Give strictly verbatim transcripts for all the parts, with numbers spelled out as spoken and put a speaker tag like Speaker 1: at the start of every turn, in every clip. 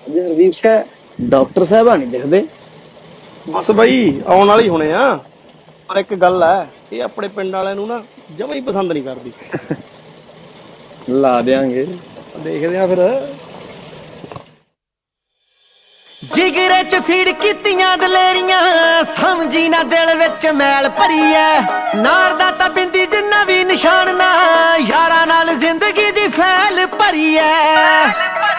Speaker 1: Hardeep Singh doctor ਸਾਹਿਬ ਨਹੀਂ ਦਿਖਦੇ।
Speaker 2: ਬਸ ਬਈ ਆਉਣ ਵਾਲੀ ਹੋਣੇ ਆ, ਪਰ ਇੱਕ ਗੱਲ ਐ, ਇਹ ਆਪਣੇ ਪਿੰਡ ਵਾਲਿਆਂ ਨੂੰ ਨਾ ਜਮਾਂ ਹੀ ਪਸੰਦ ਨਹੀਂ ਕਰਦੀ।
Speaker 1: ਲਾ ਦਿਆਂਗੇ,
Speaker 2: ਦੇਖਦੇ ਆ ਫਿਰ।
Speaker 3: ਜਿਗਰੇ ਚ ਫੀੜ ਕੀਤੀਆਂ ਦਲੇਰੀਆਂ, ਸਮਝੀ ਨਾ ਦਿਲ ਵਿੱਚ ਮੈਲ ਭਰੀ ਐ। ਨਾਰ ਦਾ ਤਾਂ ਬਿੰਦੀ ਜਿੰਨਾ ਵੀ ਨਿਸ਼ਾਨ ਨਾ, ਯਾਰਾਂ ਨਾਲ ਜ਼ਿੰਦਗੀ ਦੀ ਫੈਲ ਭਰੀ ਐ।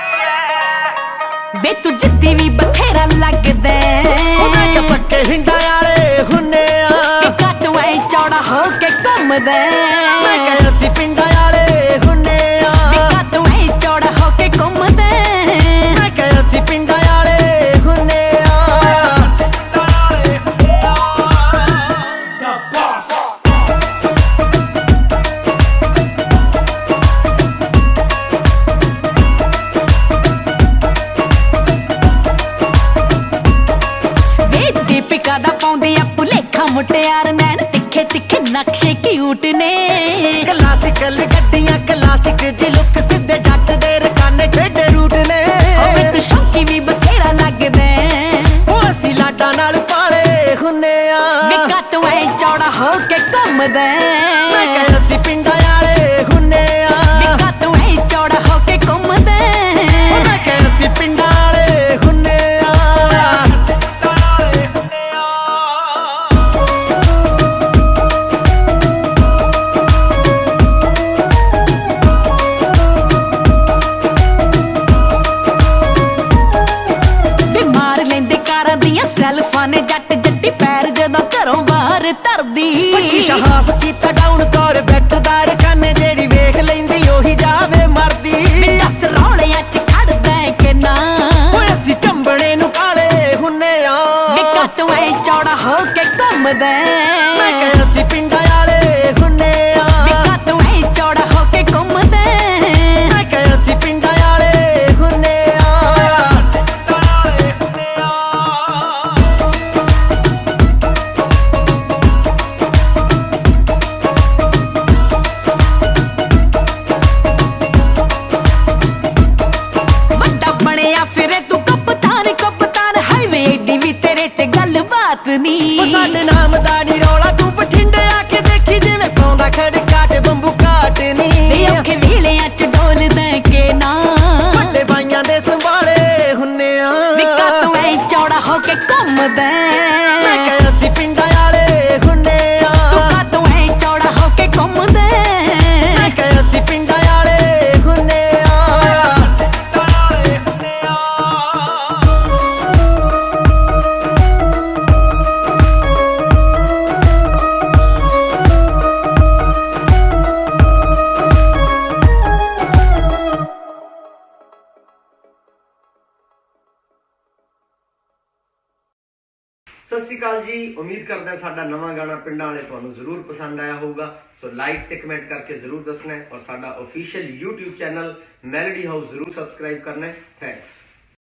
Speaker 4: ਵੇ ਤੂੰ ਜਿੱਤੀ ਵੀ ਬਥੇਰਾ ਲੱਗਦਾ,
Speaker 3: ਉਹਨਾਂ ਕੇ ਪੱਕੇ ਹਿੰਡਾਂ ਵਾਲੇ ਹੁੰਨੇ ਆ।
Speaker 4: ਕਿ ਤੂੰ ਐ ਚੌੜਾ ਹੋ ਕੇ ਘੁੰਮਦਾ,
Speaker 3: ਮੈਂ ਕਿਹਾ ਅਸੀਂ ਪਿੰਡਾਂ ਵਾਲੇ ਹੁੰਨੇ ਆ।
Speaker 4: ਕਿ ਤੂੰ ਐ ਚੌੜਾ ਹੋ ਕੇ ਘੁੰਮਦਾ,
Speaker 3: ਮੈਂ ਕਿਹਾ ਅਸੀਂ ਪਿੰਡਾਂ ਵਾਲੇ ਹੁੰਨੇ ਆ।
Speaker 4: ਵੇ ਦੀਪਿਕਾ ਦਾ ਪਾਉਂਦੀ ਆ ਭੁਲੇਖਾ ਮੁਟਿਆਰ, ਨੈਣ ਤਿੱਖੇ ਤਿੱਖੇ ਨਕਸ਼ੇ ਕਿਊਟ ਨੇ।
Speaker 3: ਕਲਾਸਿਕਲ ਗੱਡੀਆਂ ਕਲਾਸਿਕ ਜੀ ਲੁੱਕ, ਸਿੱਧੇ ਜੱਟ ਦੇ ਰਕਾਨੇ ਟੇਢੇ ਰੂਟ ਨੇ।
Speaker 4: ਵੇ ਤੂੰ ਸ਼ੌਕੀ ਵੀ ਬਥੇਰਾ ਲੱਗਦਾ,
Speaker 3: ਉਹ ਅਸੀਂ ਲਾਡਾਂ ਨਾਲ ਪਾਲੇ ਹੁੰਨੇ ਆ।
Speaker 4: ਵੇ ਤੂੰ ਐ ਚੌੜਾ ਹੋ ਕੇ ਘੁੰਮਦਾ,
Speaker 3: ਮੈਂ ਕਿਹਾ ਅਸੀਂ ਪਿੰਡਾਂ ਵਾਲੇ ਹੁੰਨੇ ਆ।
Speaker 4: ਵੇ ਤੂੰ ਐ ਚੌੜਾ ਹੋ ਕੇ ਘੁੰਮਦਾ,
Speaker 3: ਮੈਂ ਕਿਹਾ ਅਸੀਂ ਪਿੰਡਾਂ ਵਾਲੇ ਹੁੰਨੇ ਆ।
Speaker 4: ਵੇ ਮਾਰ ਲੈਂਦੇ ਕਾਰਾਂ ਦੀਆਂ ਸੈਲਫਾਂ ਨੇ ਜੱਟ ਜੱਟੀ ਪੈਰ ਜਦੋਂ ਘਰੋਂ ਬਾਹਰ ਧਰਦੀ।
Speaker 3: ਸ਼ੀਸ਼ਾ ਹਾਫ ਕੀਤਾ ਡਾਊਨ ਕਰ ਬੈਠਦਾ ਰਕਾਨੇ, ਜਿਹੜੀ ਵੇਖ ਲੈਂਦੀ ਉਹੀ ਜਾਵੇ ਮਰਦੀ।
Speaker 4: ਵੇ ਦੱਸ ਰੌਲਿਆਂ ਚ ਖੜਦਾ ਕਿ ਨਾ,
Speaker 3: ਓਏ ਅਸੀਂ ਚੰਬਣੇ ਨੂੰ ਕਾਲੇ ਹੁੰਨੇ ਆ।
Speaker 4: ਵੇ ਤੂੰ ਐ ਚੌੜਾ ਹੋ ਕੇ ਘੁੰਮਦਾ,
Speaker 3: ਮੈਂ ਕਿਹਾ ਅਸੀਂ ਪਿੰਡਾਂ ਵਾਲੇ ਹੁੰਨੇ ਆ।
Speaker 4: ਵੇ ਤੂੰ ਐ ਚੌੜਾ ਹੋ ਕੇ ਘੁੰਮਦਾ,
Speaker 3: ਮੈਂ ਕਿਹਾ ਅਸੀਂ ਪਿੰਡਾਂ ਵਾਲੇ ਹੁੰਨੇ ਆ।
Speaker 4: ਵੱਡਾ ਬਣਿਆ ਫਿਰੇ ਤੂੰ ਕਪਤਾਨ ਕਪਤਾਨ, ਹਾਈਵੇ ਏਡੀ ਵੀ ਤੇਰੇ ਚ ਗੱਲਬਾਤ
Speaker 3: ਉਹ
Speaker 4: ਨਹੀਂ।
Speaker 3: ਸਾਡੇ ਨਾਮ ਦਾ ਨੀ ਰੌਲਾ, ਤੂੰ ਬਠਿੰਡੇ ਆ ਕੇ ਦੇਖੀ ਜਿਵੇਂ ਪਾਉਂਦਾ ਖੜਕਾ ਤੇ ਬੰਬੂ ਕਾਟ
Speaker 4: ਵੇ
Speaker 3: ਨੀ।
Speaker 4: ਔਖੇ ਵੇਲਿਆਂ ਚ ਡੋਲਦਾ ਕਿ ਨਾ,
Speaker 3: ਵੱਡੇ ਬਾਈਆਂ ਦੇ ਸੰਭਾਲੇ ਹੁੰਨੇ ਆ।
Speaker 4: ਵੇ ਤੂੰ ਐ ਚੌੜਾ ਹੋ ਕੇ ਘੁੰਮਦਾ,
Speaker 3: ਮੈਂ ਕਿਹਾ ਅਸੀਂ ਪਿੰਡਾਂ ਵਾਲੇ ਹੁੰਨੇ ਆ।
Speaker 4: ਤੂੰ ਤੂੰ ਐ ਚੌੜਾ ਹੋ ਕੇ ਘੁੰਮਦਾ,
Speaker 3: ਮੈਂ ਕਿਹਾ ਅਸੀਂ ਪਿੰਡਾਂ ਵਾਲੇ ਹੁੰਨੇ ਆ।
Speaker 5: ਸਤਿ ਸ਼੍ਰੀ ਅਕਾਲ ਜੀ, ਉਮੀਦ ਕਰਦਾ ਸਾਡਾ ਨਵਾਂ ਗਾਣਾ ਪਿੰਡਾਂ ਵਾਲੇ ਤੁਹਾਨੂੰ ਜ਼ਰੂਰ ਪਸੰਦ ਆਇਆ ਹੋਊਗਾ। ਸੋ ਲਾਈਕ ਤੇ ਕਮੈਂਟ ਕਰਕੇ ਜ਼ਰੂਰ ਦੱਸਣਾ ਹੈ, ਔਰ ਸਾਡਾ official YouTube channel melody house ਜ਼ਰੂਰ ਸਬਸਕ੍ਰਾਈਬ ਕਰਨਾ ਹੈ। ਥੈਂਕਸ।